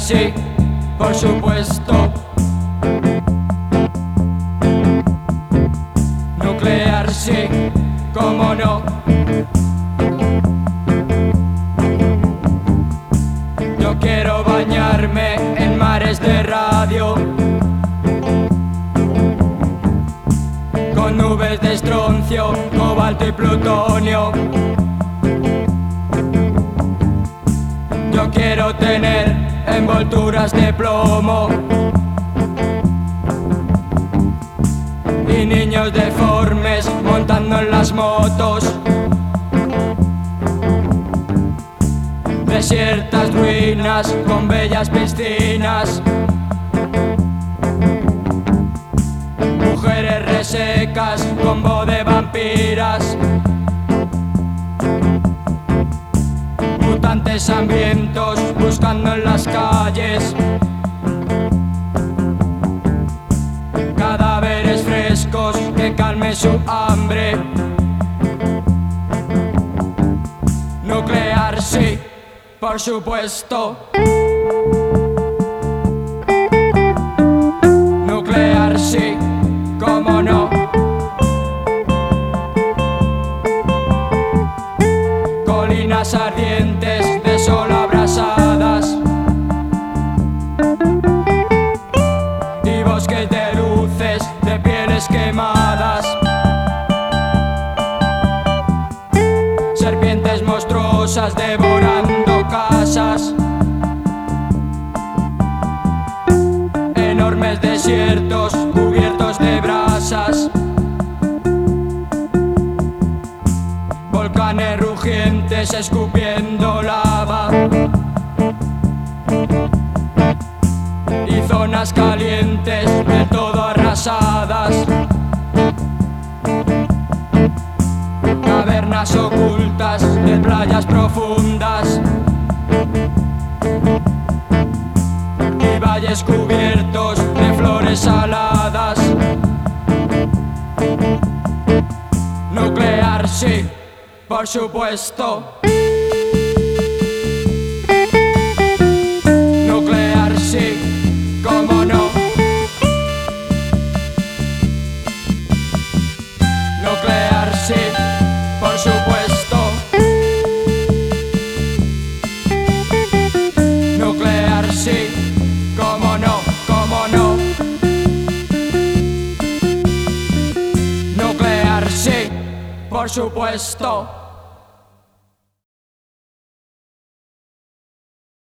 sí, por supuesto. Nuclear sí, cómo no. Yo quiero bañarme en mares de radio, con nubes de estroncio, cobalto y plutonio. Yo quiero tener envolturas de plomo y niños deformes montando en las motos. Desiertas ruinas con bellas piscinas, mujeres resecas con voz de vampiras, mutantes hambrientos buscando en las calles, cadáveres frescos que calmen su hambre. Nuclear sí, por supuesto. Nuclear sí, cómo no. Colinas ardientes de sol abrasadas y bosques de luces de pieles quemadas. Serpientes monstruosas devorando casas, enormes desiertos cubiertos de brasas, volcanes rugientes escupiendo lava y zonas calientes del todo arrasadas, cavernas ocultas de playas profundas y valles cubiertos de flores saladas. Nuclear sí, por supuesto. Nuclear sí, cómo no. Nuclear sí, por supuesto. Nuclear sí, cómo no, cómo no. Nuclear sí, por supuesto.